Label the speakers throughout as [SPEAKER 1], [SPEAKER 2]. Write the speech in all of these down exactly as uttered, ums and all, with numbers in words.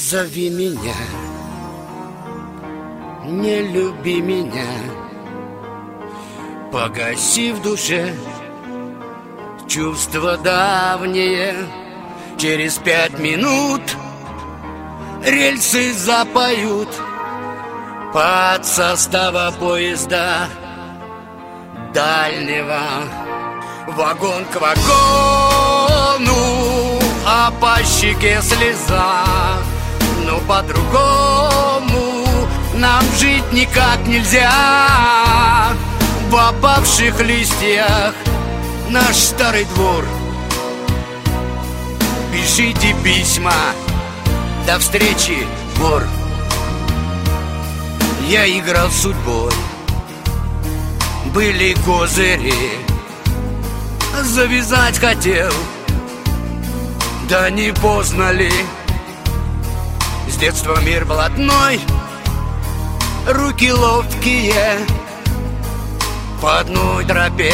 [SPEAKER 1] Зови меня, не люби меня, погаси в душе чувства давние. Через пять минут рельсы запоют под состава поезда дальнего. Вагон к вагону, а по щеке слеза. Но по-другому нам жить никак нельзя. В опавших листьях наш старый двор. Пишите письма, до встречи, вор. Я играл судьбой, были козыри, завязать хотел, да не поздно ли? С детства мир блатной, руки ловкие, по одной тропе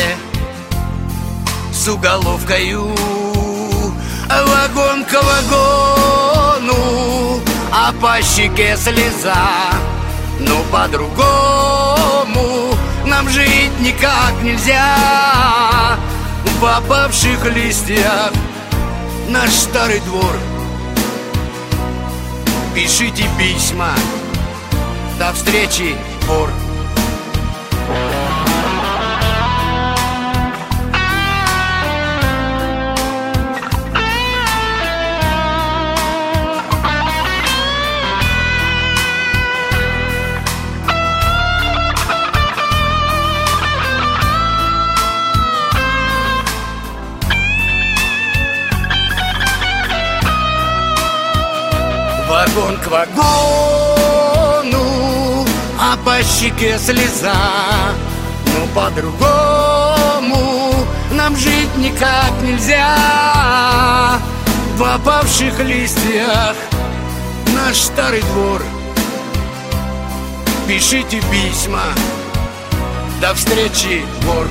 [SPEAKER 1] с уголовкою. Вагон к вагону, а по щеке слеза. Но по-другому нам жить никак нельзя. В опавших листьях наш старый двор. Пишите письма, до встречи, вор. Вагон к вагону, а по щеке слеза. Но по-другому нам жить никак нельзя. В опавших листьях наш старый двор. Пишите письма, до встречи, вор.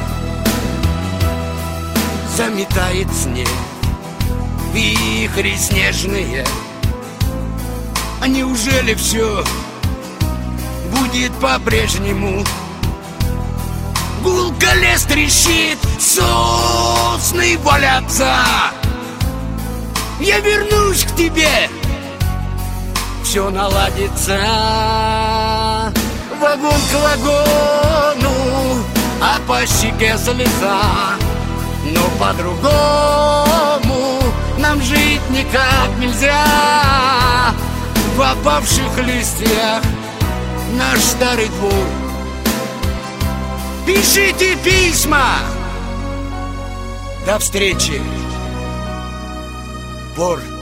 [SPEAKER 1] Заметает снег вихри снежные. А неужели все будет по-прежнему? Гул колес трещит, сосны валятся. Я вернусь к тебе, все наладится. Вагон к вагону, а по щеке слеза. Но по-другому нам жить никак нельзя. В опавших листьях наш старый двор. Пишите письма, до встречи, вор.